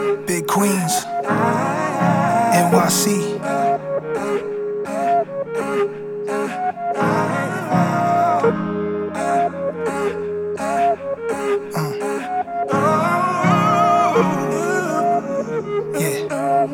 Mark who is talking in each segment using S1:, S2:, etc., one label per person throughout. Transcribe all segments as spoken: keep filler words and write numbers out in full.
S1: Big Queens, N Y C. Uh. Yeah.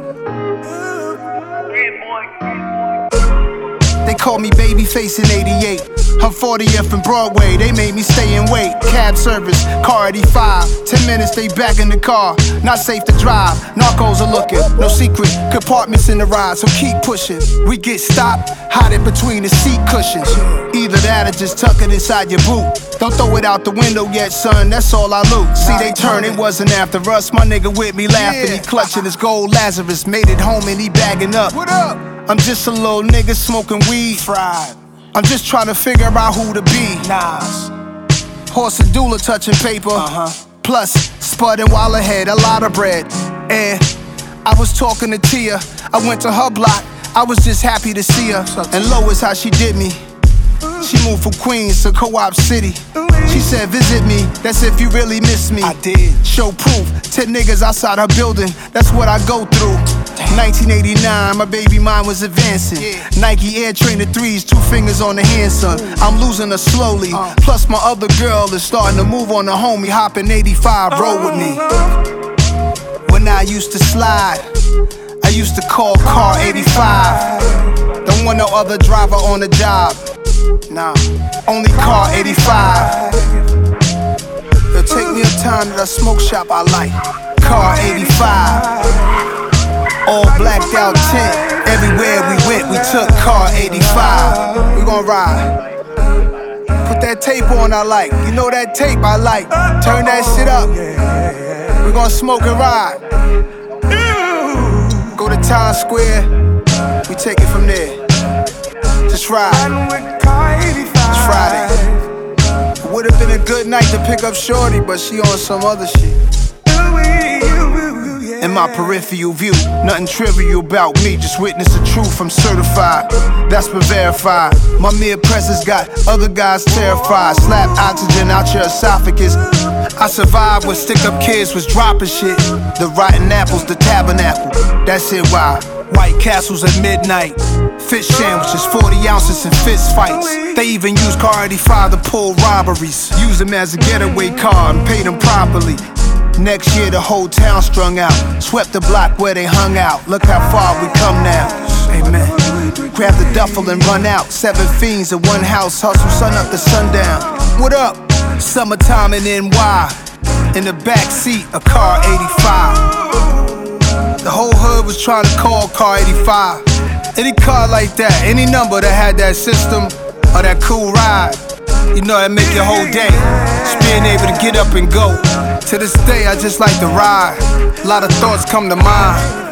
S1: They called me Babyface in eighty-eight. I'm fortieth and Broadway, they made me stay and wait. Cab service, car eighty-five. Ten minutes, they back in the car. Not safe to drive, narcos are looking. No secret, compartments in the ride, so keep pushing. We get stopped, hide it between the seat cushions. Either that or just tuck it inside your boot. Don't throw it out the window yet, son, that's all I loot. See, they turn, it wasn't after us. My nigga with me laughing, he clutching his gold Lazarus. Made it home and he bagging up. What up? I'm just a little nigga smoking weed. Fried. I'm just trying to figure out who to be. Nas. Horse and doula touching paper. Uh-huh. Plus, spudding while ahead, a lot of bread. And I was talking to Tia. I went to her block. I was just happy to see her. And Lois, how she did me. She moved from Queens to Co-op City. She said, visit me, that's if you really miss me. I did. Show proof, ten niggas outside her building, that's what I go through. nineteen eighty-nine, my baby mind was advancing. Yeah. Nike Air Trainer threes, two fingers on the hand, son. I'm losing her slowly. Uh. Plus my other girl is starting to move on the homie. Hopping eighty-five, roll with me. When I used to slide, I used to call car eighty-five. Don't want no other driver on the job. Nah, only car eighty-five. It'll take me a time that I smoke shop I like. Car eighty-five. All blacked out tent. Everywhere we went, we took car eighty-five. We gon' ride. Put that tape on I like. You know that tape I like. Turn that shit up. We gon' smoke and ride. Go to Times Square. We take it from there. Just ride. It's Friday. It would've been a good night to pick up Shorty, but she on some other shit. In my peripheral view, nothing trivial about me, just witness the truth, I'm certified. That's been verified. My mere presence got other guys terrified. Slap oxygen out your esophagus. I survived when stick-up kids was dropping shit. The rotten apples, the tabernacle. That's it, why? White Castles at midnight. Fish sandwiches, forty ounces and fist fights. They even use car eighty-five to pull robberies. Use them as a getaway car and pay them properly. Next year the whole town strung out. Swept the block where they hung out. Look how far we come now. Amen. Grab the duffel and run out. Seven fiends in one house, hustle sun up to sundown. What up? Summertime in N Y. In the back seat, a car eighty-five. The whole hood was trying to call car eighty-five. Any car like that, any number that had that system or that cool ride, you know that make your whole day. Just being able to get up and go. To this day, I just like to ride. A lot of thoughts come to mind.